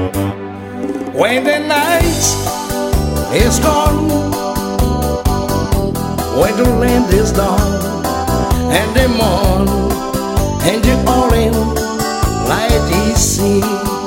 When the night is gone, when the land is down, and the morn, and the orange light is seen.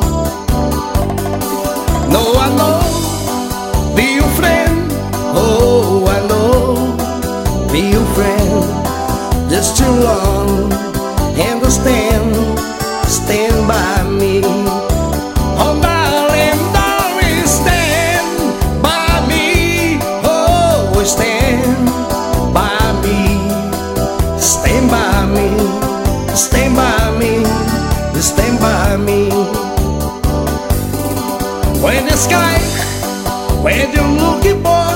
No, I know, be your friend. Oh, I know, be your friend. Just too long, understand, stand by me. Oh, darling, darling, stand by me. Oh, stand by me, stand by me, stand by me, stand by me. When the sky, when you're looking for,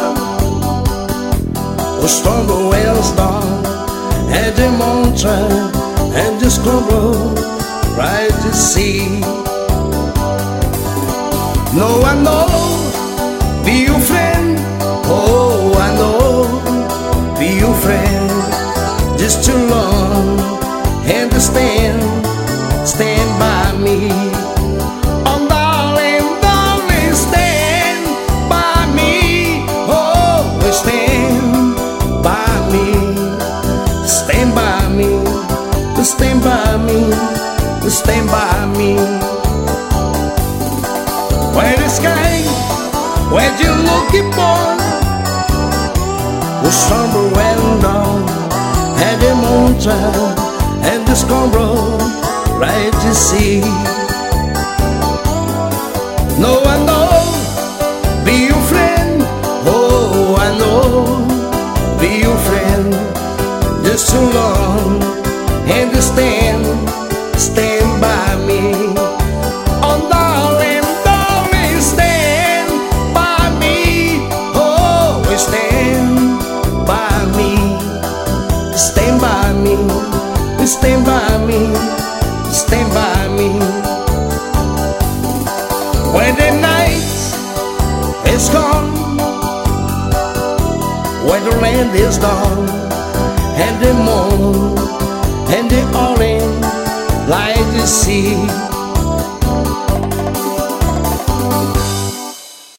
will stumble when it's dawn, and the mountain and the scumble right to see. No, I know, be your friend. Oh, I know, be your friend. Just too long, understand, stand by me. Oh, darling, darling, stand by me. Oh, stand by me, stand by me, stand by me, stand by me. When the sky, when you're looking for, will summer went down, and the mountain and the scumble right to see. No, I know, be your friend. Oh, I know, be your friend. Just too long, understand, stand by me. Oh, darling, darling, stand by me. Oh, stand by me, stand by me, stand by me, stand by me. When the night is gone, when the land is down, and the moon and the orange light the sea.